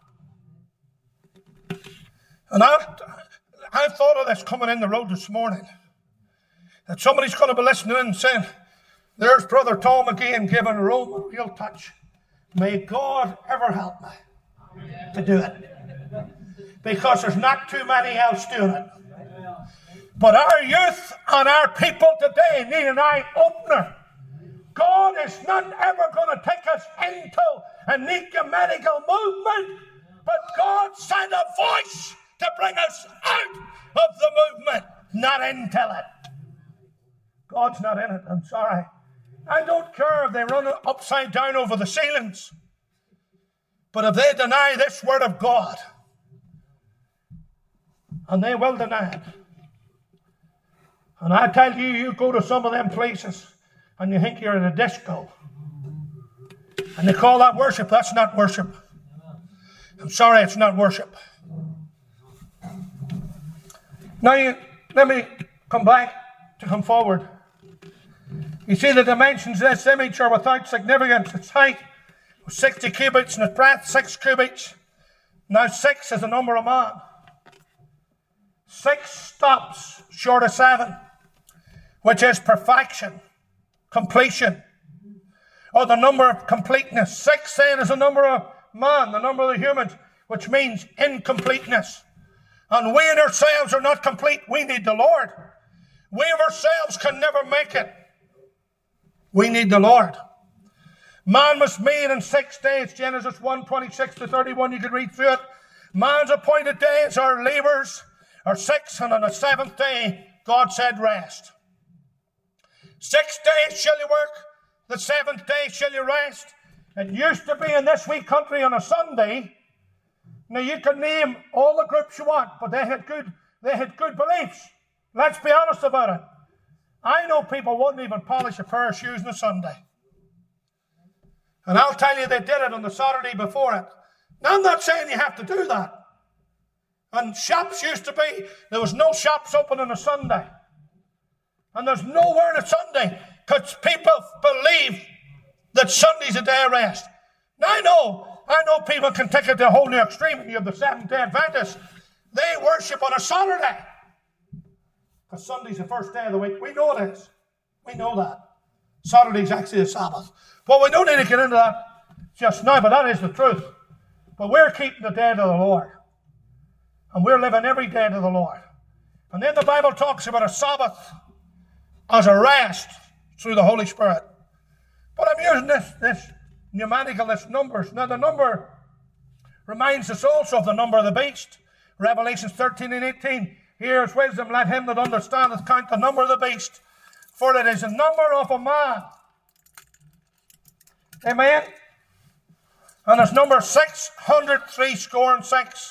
And I, I thought of this coming in the road this morning. That somebody's going to be listening and saying, there's Brother Tom again giving Rome a real touch. May God ever help me to do it. Because there's not too many else doing it. But our youth and our people today need an eye-opener. God is not ever going to take us into an ecumenical movement, but God sent a voice to bring us out of the movement, not into it. God's not in it, I'm sorry. I don't care if they run it upside down over the ceilings. But if they deny this word of God, and they will deny it, and I tell you, you go to some of them places, and you think you're at a disco, and they call that worship. That's not worship. I'm sorry, it's not worship. Now, you, let me come back to come forward. You see, the dimensions of this image are without significance. Its height was sixty cubits in its breadth, six cubits. Now six is the number of man. Six stops short of seven, which is perfection, completion, or the number of completeness. Six then is the number of man, the number of the humans, which means incompleteness. And we in ourselves are not complete. We need the Lord. We of ourselves can never make it. We need the Lord. Man was made in six days. Genesis one, twenty-six to thirty-one. You can read through it. Man's appointed days are labors, are six, and on the seventh day, God said rest. Six days shall you work, the seventh day shall you rest. It used to be in this wee country on a Sunday. Now you can name all the groups you want, but they had good, they had good beliefs. Let's be honest about it. I know people wouldn't even polish a pair of shoes on a Sunday. And I'll tell you, they did it on the Saturday before it. Now, I'm not saying you have to do that. And shops used to be, there was no shops open on a Sunday. And there's no word of Sunday, because people believe that Sunday's a day of rest. Now, I know, I know people can take it to a whole new extreme. You have the Seventh-day Adventists. They worship on a Saturday. Because Sunday's the first day of the week. We know it is. We know that. Saturday's actually the Sabbath. But we don't need to get into that just now, but that is the truth. But we're keeping the day to the Lord. And we're living every day to the Lord. And then the Bible talks about a Sabbath as a rest through the Holy Spirit. But I'm using this, this numerical, this numbers. Now the number reminds us also of the number of the beast. Revelation thirteen and eighteen. Here is wisdom, let him that understandeth count the number of the beast, for it is the number of a man. Amen? And it's number six hundred three score and six.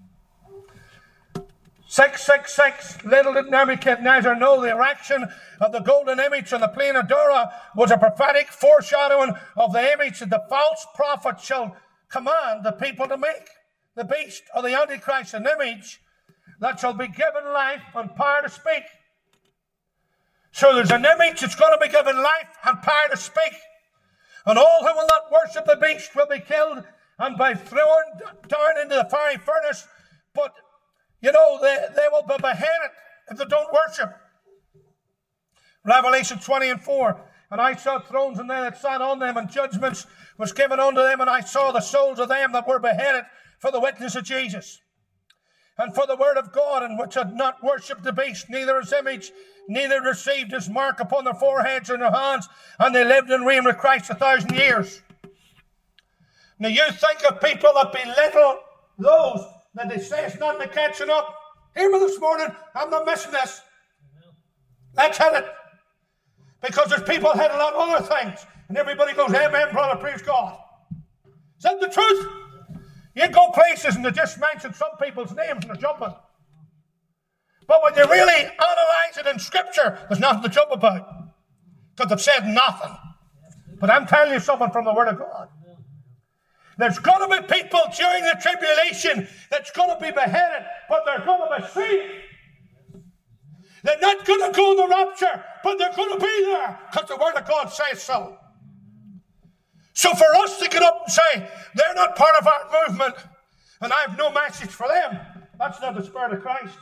six six six. Little did Nebuchadnezzar know the erection of the golden image on the plain of Dura was a prophetic foreshadowing of the image that the false prophet shall command the people to make. The beast or the Antichrist, an image that shall be given life and power to speak. So there's an image that's going to be given life and power to speak. And all who will not worship the beast will be killed and by thrown down into the fiery furnace. But, you know, they, they will be beheaded if they don't worship. Revelation twenty and four. And I saw thrones, and they that sat on them, and judgments was given unto them. And I saw the souls of them that were beheaded for the witness of Jesus, and for the word of God, and which had not worshipped the beast, neither his image, neither received his mark upon their foreheads or their hands, and they lived and reigned with Christ a thousand years. Now you think of people that belittle those that they say it's not the catching up. Hear me this morning, I'm not missing this. Let's hit it. Because there's people hit a lot of other things, and everybody goes, amen, brother, praise God. Is that the truth? You go places and they just mention some people's names and they're jumping. But when you really analyze it in Scripture, there's nothing to jump about. Because they've said nothing. But I'm telling you something from the Word of God. There's going to be people during the tribulation that's going to be beheaded, but they're going to be saved. They're not going to go in the rapture, but they're going to be there because the Word of God says so. So for us to get up and say, they're not part of our movement, and I have no message for them, that's not the Spirit of Christ.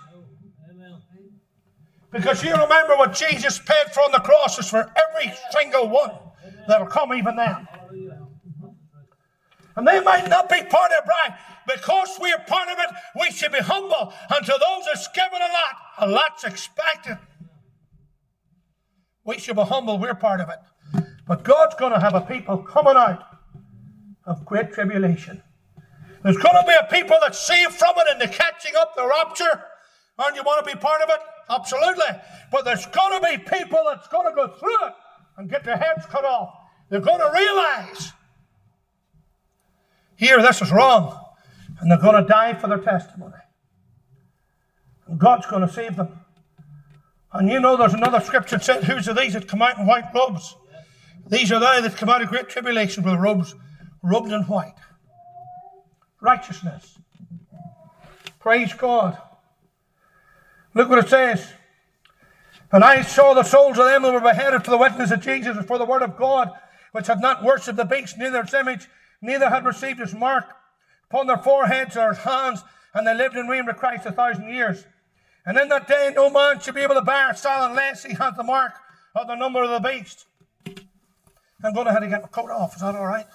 Because you remember what Jesus paid for on the cross is for every single one that'll come even then. And they might not be part of it, right? Because we are part of it, we should be humble. And to those that's given a lot, a lot's expected. We should be humble, we're part of it. But God's going to have a people coming out of great tribulation. There's going to be a people that's saved from it and they're catching up the rapture. Aren't you want to be part of it? Absolutely. But there's going to be people that's going to go through it and get their heads cut off. They're going to realize, here, this is wrong. And they're going to die for their testimony. And God's going to save them. And you know there's another scripture that says, who's are these that come out in white robes? These are they that come out of great tribulation with robes robed in white. Righteousness. Praise God. Look what it says. And I saw the souls of them that were beheaded for the witness of Jesus and for the word of God, which had not worshipped the beast, neither its image, neither had received his mark upon their foreheads or his hands, and they lived and reigned with Christ a thousand years. And in that day no man should be able to bear style unless he has the mark of the number of the beast. I'm going to have to get my coat off. Is that all right?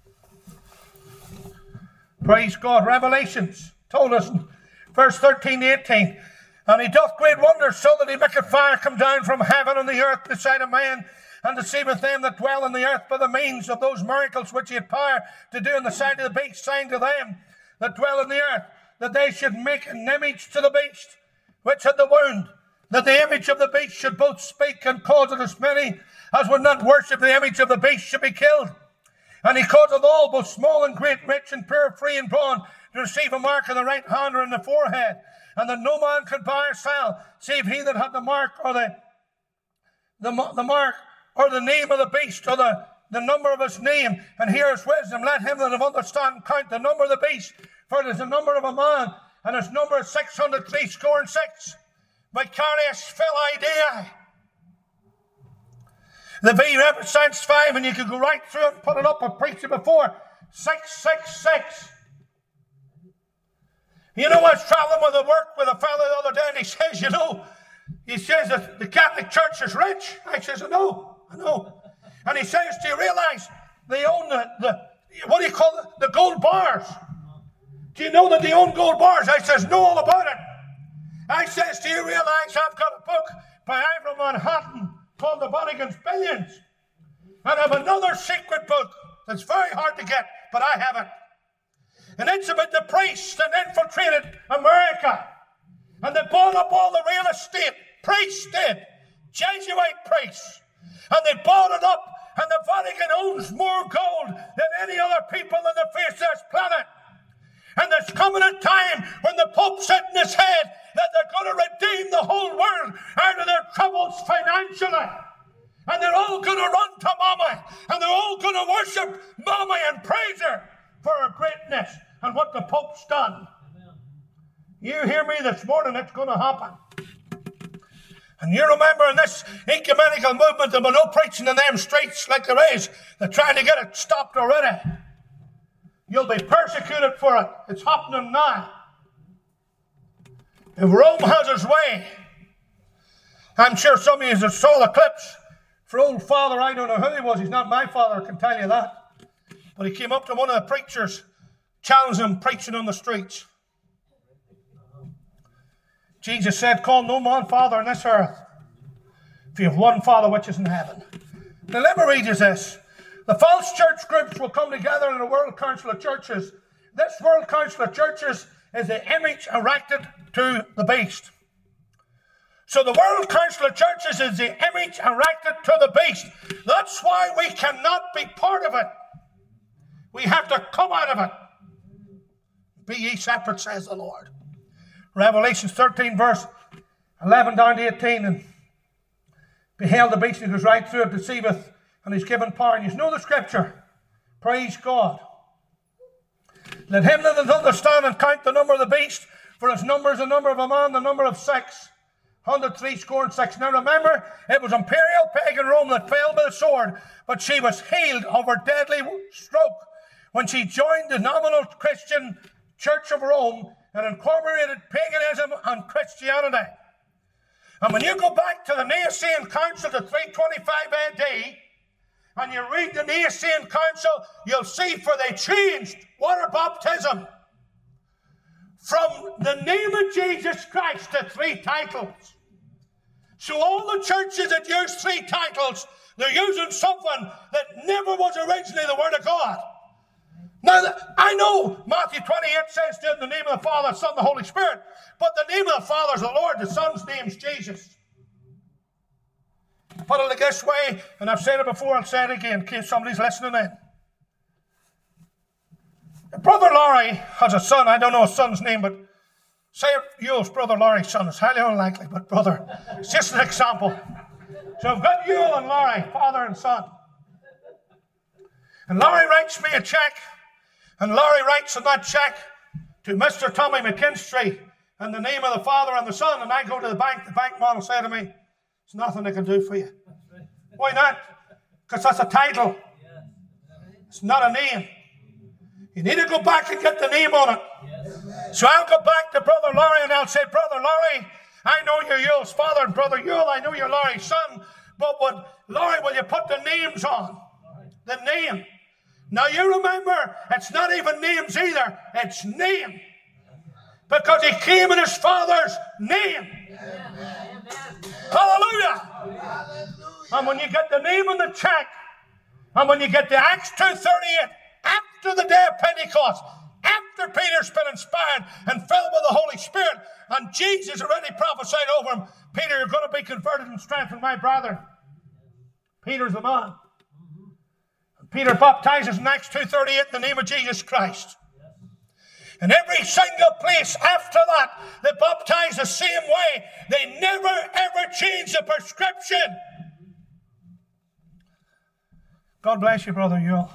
Praise God. Revelations told us in verse thirteen to eighteen. And he doth great wonders, so that he maketh fire come down from heaven on the earth beside a man, and deceiveth them that dwell on the earth by the means of those miracles which he had power to do in the sight of the beast, saying to them that dwell on the earth, that they should make an image to the beast, which had the wound, that the image of the beast should both speak and cause it as many as would not worship the image of the beast should be killed. And he causeth all, both small and great, rich and poor, free and bond, to receive a mark in the right hand or in the forehead, and that no man could buy or sell, save he that had the mark or the, the, the mark or the name of the beast, or the, the number of his name. And here is wisdom. Let him that have understanding count the number of the beast, for it is the number of a man, and his number is six hundred three score and six. Vicarious Philidea. The V represents five, and you could go right through it and put it up. I've preached it before. six six six. You know, I was traveling with a work with a fellow the other day, and he says, you know, he says that the Catholic Church is rich. I says, I know, I know. And he says, do you realize they own the, the what do you call it, the gold bars? Do you know that they own gold bars? I says, know all about it. I says, do you realize I've got a book by Ivor Manhattan called The Vatican's Billions? And I have another secret book that's very hard to get, but I have it. And it's about the priests that infiltrated America. And they bought up all the real estate. Priests did. Jesuit priests. And they bought it up. And the Vatican owns more gold than any other people on the face of this planet. And there's coming a time when the Pope's setting his head that they're going to redeem the whole world out of their troubles financially. And they're all going to run to Mama. And they're all going to worship Mama and praise her for her greatness and what the Pope's done. Amen. You hear me this morning, it's going to happen. And you remember in this ecumenical movement, there will no preaching in them streets like there is. They're trying to get it stopped already. You'll be persecuted for it. It's happening now. If Rome has its way, I'm sure some of you saw the clips for old father. I don't know who he was. He's not my father, I can tell you that. But he came up to one of the preachers, challenged him preaching on the streets. Jesus said, call no man father on this earth, for you have one Father which is in heaven. Now let me read you this. The false church groups will come together in a World Council of Churches. This World Council of Churches is the image erected to the beast. So the World Council of Churches is the image erected to the beast. That's why we cannot be part of it. We have to come out of it. Be ye separate, says the Lord. Revelation thirteen, verse eleven down to eighteen. And beheld the beast, and he goes right through it, deceiveth, and he's given power. And you know the scripture. Praise God. Let him that doth understand and count the number of the beast, for his number is the number of a man, the number of six. Hundred three score and six. Now remember, it was imperial pagan Rome that fell by the sword, but she was healed of her deadly stroke when she joined the nominal Christian Church of Rome and incorporated paganism and Christianity. And when you go back to the Nicene Council to three twenty-five A D, and you read the Nicene Council, you'll see, for they changed water baptism from the name of Jesus Christ to three titles. So all the churches that use three titles, they're using something that never was originally the Word of God. Now, I know Matthew twenty-eight says in the name of the Father, Son, and the Holy Spirit, but the name of the Father is the Lord, the Son's name is Jesus. Put it this way, and I've said it before, I'll say it again in case somebody's listening in. Brother Laurie has a son. I don't know his son's name, but say Yule's Brother Laurie's son. It's highly unlikely, but brother, it's just an example. So I've got Yule and Laurie, father and son. And Laurie writes me a check, and Laurie writes on that check to Mister Tommy McKinstry in the name of the Father and the Son, and I go to the bank. The bank man will say to me, there's nothing they can do for you. Why not? Because that's a title. It's not a name. You need to go back and get the name on it. Yes. So I'll go back to Brother Laurie and I'll say, Brother Laurie, I know you're Yule's father, and Brother Yule, I know you're Laurie's son, but would, Laurie, will you put the names on? The name. Now you remember, it's not even names either, it's name. Because he came in his Father's name. Amen. Hallelujah. Hallelujah. And when you get the name on the check, and when you get the Acts two thirty-eight, after the day of Pentecost, after Peter's been inspired and filled with the Holy Spirit, and Jesus already prophesied over him, Peter, you're going to be converted and strengthened, my brother. Peter's the man. And Peter baptizes in Acts two thirty-eight in the name of Jesus Christ. And every single place after that, they baptize the same way. They never ever change the prescription. God bless you, Brother Yule.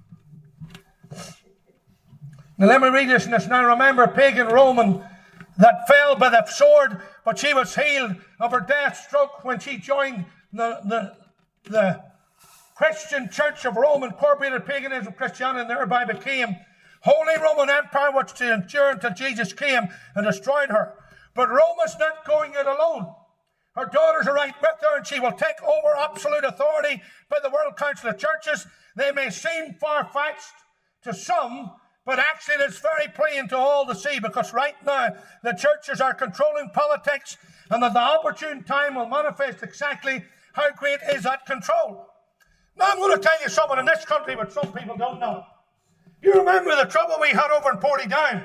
Now let me read this in this. Now remember, pagan Roman that fell by the sword, but she was healed of her death stroke when she joined the, the, the Christian Church of Rome, incorporated paganism, Christianity, and thereby became Holy Roman Empire, which to endure until Jesus came and destroyed her. But Rome is not going it alone. Her daughters are right with her, and she will take over absolute authority by the World Council of Churches. They may seem far-fetched to some, but actually it's very plain to all to see, because right now the churches are controlling politics, and at the opportune time will manifest exactly how great is that control. Now I'm going to tell you something in this country which some people don't know. You remember the trouble we had over in Portadown?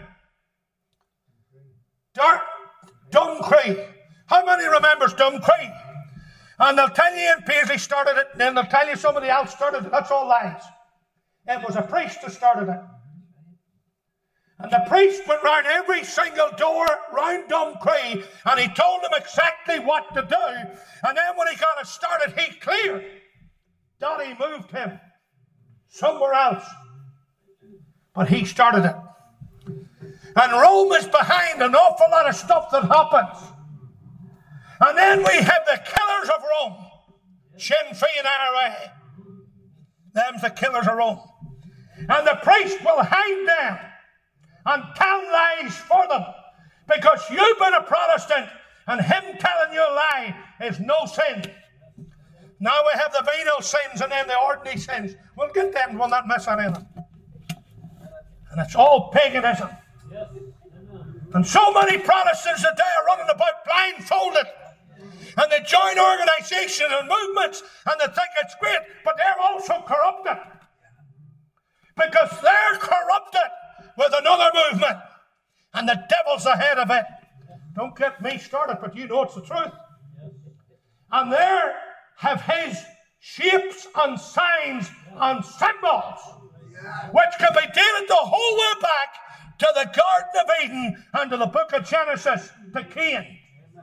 Dark, Dumcree. How many remembers Dumcree? And they'll tell you in Paisley started it, and then they'll tell you somebody else started it. That's all lies. It was a priest who started it. And the priest went round every single door round Dumcree, and he told them exactly what to do. And then when he got it started, he cleared. Daddy moved him somewhere else. But he started it. And Rome is behind an awful lot of stuff that happens. And then we have the killers of Rome. Sinn Féin I R A. Them's the killers of Rome. And the priest will hide them and tell lies for them. Because you've been a Protestant, and him telling you a lie is no sin. Now we have the venial sins and then the ordinary sins. We'll get them, we'll not miss any of them. And it's all paganism. Yes. And so many Protestants today are running about blindfolded. And they join organizations and movements and they think it's great, but they're also corrupted. Because they're corrupted with another movement. And the devil's ahead of it. Don't get me started, but you know it's the truth. And there have his shapes and signs and symbols, which can be dated the whole way back to the Garden of Eden and to the book of Genesis, to Cain.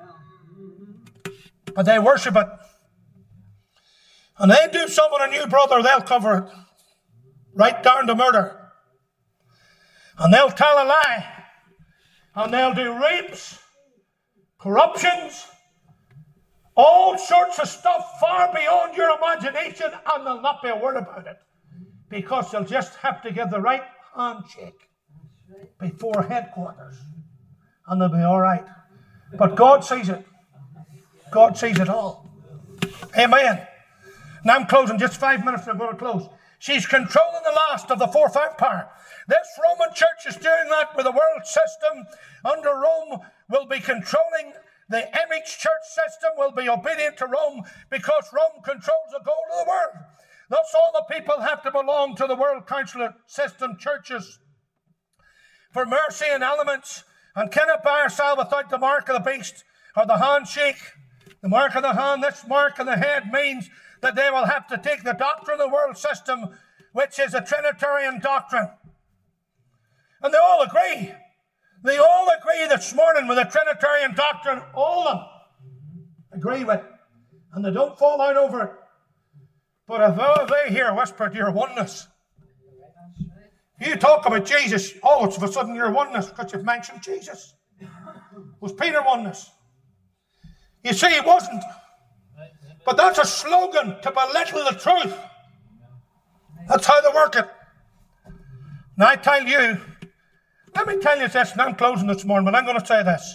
But they worship it. And they do something on you, brother, they'll cover it. Right down to murder. And they'll tell a lie. And they'll do rapes, corruptions, all sorts of stuff far beyond your imagination, and there'll not be a word about it. Because they'll just have to give the right handshake before headquarters. And they'll be all right. But God sees it. God sees it all. Amen. Now I'm closing. Just five minutes and I'm going to close. She's controlling the last of the fourth empire. This Roman church is doing that with the world system. Under Rome will be controlling the image church system, will be obedient to Rome because Rome controls the goal of the world. Thus all the people have to belong to the World Council system churches for mercy and elements, and cannot buy or sell without the mark of the beast or the handshake. The mark of the hand, this mark on the head means that they will have to take the doctrine of the world system, which is a Trinitarian doctrine. And they all agree. They all agree this morning with the Trinitarian doctrine. All of them agree with it. And they don't fall out over it. But if all they hear whispered, you're oneness. You talk about Jesus, all of a sudden you're oneness because you've mentioned Jesus. Was Peter oneness? You see, he wasn't. But that's a slogan to belittle the truth. That's how they work it. And I tell you, let me tell you this, and I'm closing this morning, but I'm going to say this.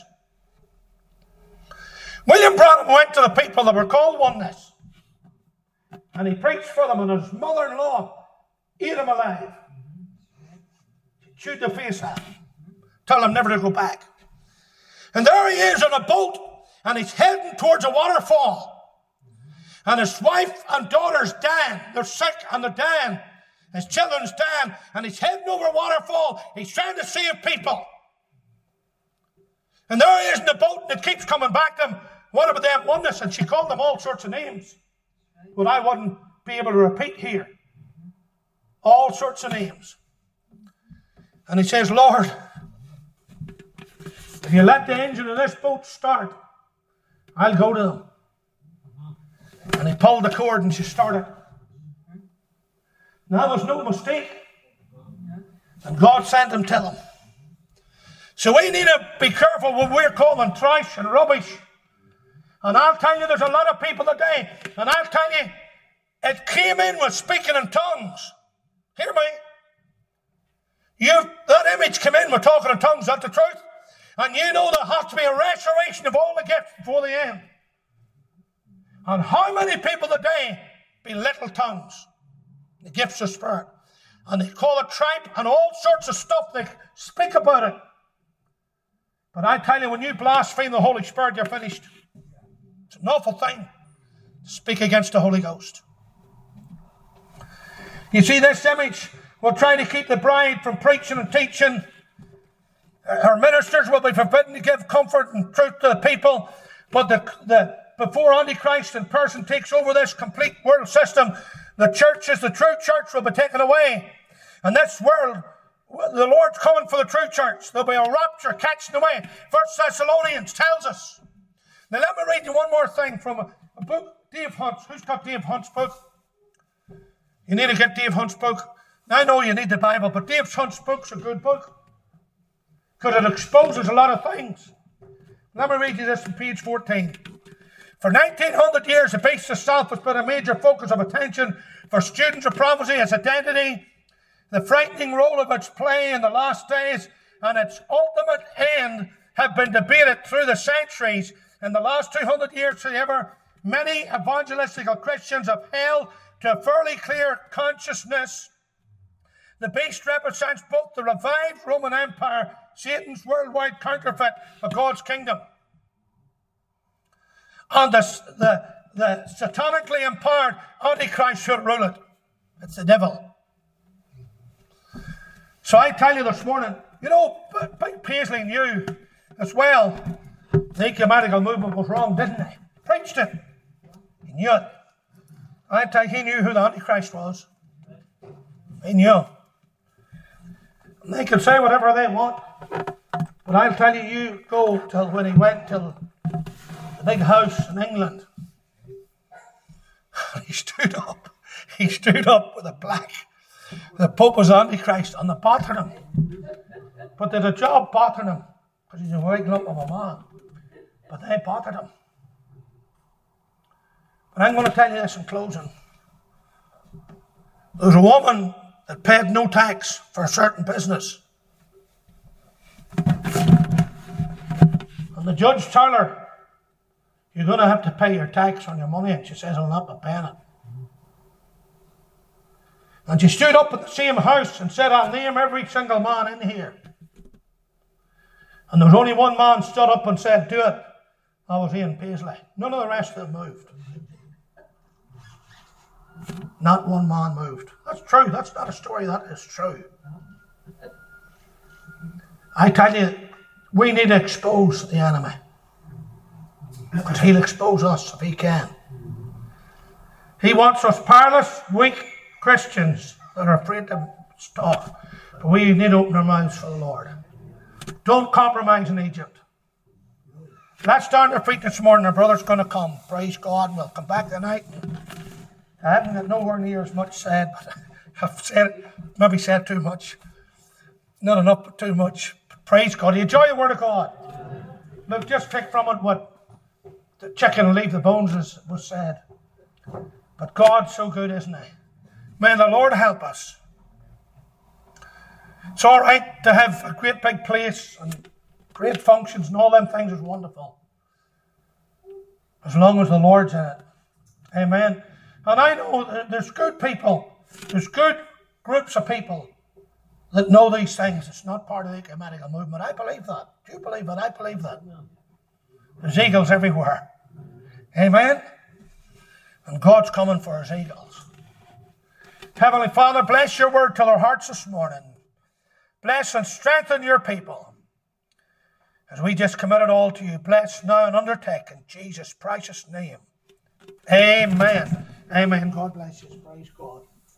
William Branham went to the people that were called oneness, and he preached for them, and his mother-in-law ate him alive. She chewed the face out, told him never to go back. And there he is on a boat, and he's heading towards a waterfall. And his wife and daughter's dying. They're sick and they're dying. His children's dying, and he's heading over a waterfall. He's trying to save people. And there he is in the boat, and it keeps coming back to him. What about them oneness? And she called them all sorts of names, but I wouldn't be able to repeat here. All sorts of names. And he says, Lord, if you let the engine of this boat start, I'll go to them. And he pulled the cord and she started. That was no mistake. And God sent him to them. So we need to be careful when we're calling trash and rubbish. And I'll tell you, there's a lot of people today, and I'll tell you, it came in with speaking in tongues. Hear me? You, that image came in with talking in tongues, that's the truth. And you know there has to be a restoration of all the gifts before the end. And how many people today belittle tongues, the gifts of spirit, and they call it tripe and all sorts of stuff, they speak about it. But I tell you, when you blaspheme the Holy Spirit, you're finished. It's an awful thing to speak against the Holy Ghost. You see this image? We'll try to keep the bride from preaching and teaching. Her ministers will be forbidden to give comfort and truth to the people. But the, the before Antichrist in person takes over this complete world system, the churches, the true church will be taken away. And this world, the Lord's coming for the true church. There'll be a rapture catching away. First Thessalonians tells us. Now let me read you one more thing from a, a book, Dave Hunt's. Who's got Dave Hunt's book? You need to get Dave Hunt's book. Now, I know you need the Bible, but Dave Hunt's book's a good book because it exposes a lot of things. Let me read you this from page fourteen. For nineteen hundred years, the beast itself has been a major focus of attention for students of prophecy, its identity, the frightening role of its play in the last days, and its ultimate end have been debated through the centuries. In the last two hundred years, however, many evangelistical Christians have held to a fairly clear consciousness. The beast represents both the revived Roman Empire, Satan's worldwide counterfeit of God's kingdom, and the, the, the satanically empowered Antichrist should rule it. It's the devil. So I tell you this morning, you know, Paisley knew as well the ecumenical movement was wrong, didn't he? Preached it. He knew it. I tell you, he knew who the Antichrist was. He knew. And they can say whatever they want. But I'll tell you, you go till when he went till the big house in England. He stood up. He stood up with a plaque. The Pope was Antichrist, and they battered him. But they did a job battering him, because he's a white lump of a man. But they battered him. But I'm going to tell you this in closing. There was a woman that paid no tax for a certain business. And the judge told her, you're going to have to pay your tax on your money. And she says, I'll not be paying it. And she stood up at the same house and said, I'll name every single man in here. And there was only one man stood up and said, do it. That was Ian Paisley. None of the rest of them moved. Not one man moved. That's true. That's not a story. That is true. I tell you, we need to expose the enemy. Because he'll expose us if he can. He wants us powerless, weak Christians that are afraid to talk. But we need to open our mouths for the Lord. Don't compromise in Egypt. Let's stand on our feet this morning. Our brother's going to come. Praise God. And we'll come back tonight. I haven't got nowhere near as much said, but I've said, maybe said too much. Not enough, but too much. Praise God. You enjoy the Word of God. Look, just pick from it what the chicken and leave the bones is, was said. But God's so good, isn't he? May the Lord help us. It's all right to have a great big place and great functions and all them things is wonderful, as long as the Lord's in it. Amen. And I know that there's good people, there's good groups of people that know these things. It's not part of the ecumenical movement. I believe that. Do you believe that? I believe that. There's eagles everywhere. Amen. And God's coming for his eagles. Heavenly Father, bless your word to our hearts this morning. Bless and strengthen your people. As we just commit it all to you, bless now and undertake in Jesus' precious name. Amen. Amen. God bless you. Praise God.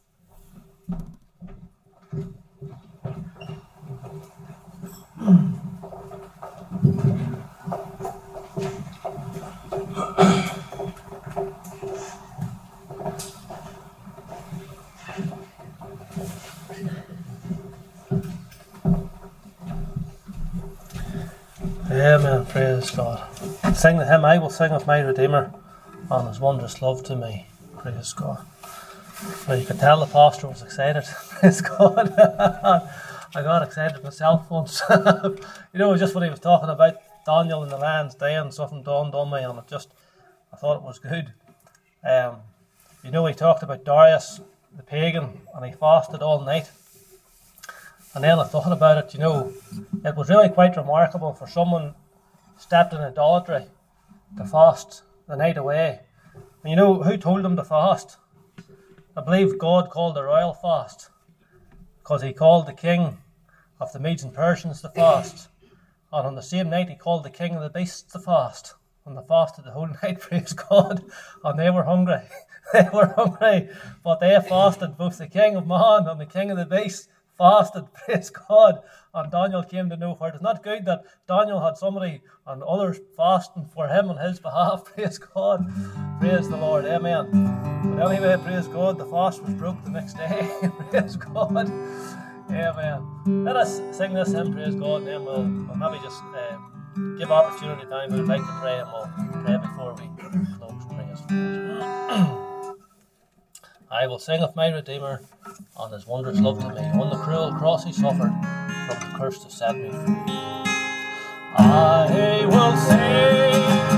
Amen. Praise God. Sing the hymn, I will sing of my Redeemer on his wondrous love to me. Praise God. Well, you could tell the pastor was excited. Praise God. I got excited myself once. You know, just when he was talking about Daniel and the lion's den, something dawned on me, and it just, I thought it was good. Um, you know, he talked about Darius, the pagan, and he fasted all night. And then I thought about it, you know, it was really quite remarkable for someone stepped in idolatry to fast the night away. And you know, who told him to fast? I believe God called a royal fast, because he called the king of the Medes and Persians to fast. And on the same night he called the king of the beasts to fast. And they fasted the whole night, praise God. And they were hungry. They were hungry. But they fasted, both the king of man and the king of the beasts fasted, praise God. And Daniel came to know for it. It's not good that Daniel had somebody and others fasting for him on his behalf, praise God. Praise the Lord, amen. But anyway, praise God, the fast was broke the next day, praise God. Amen. Let us sing this hymn, praise God, and then we'll, we'll maybe just uh, give opportunity time. We'd like to pray, and we'll pray before we close. Praise God. I will sing of my Redeemer on his wondrous love to me. On the cruel cross he suffered, from the curse to set me free. I will sing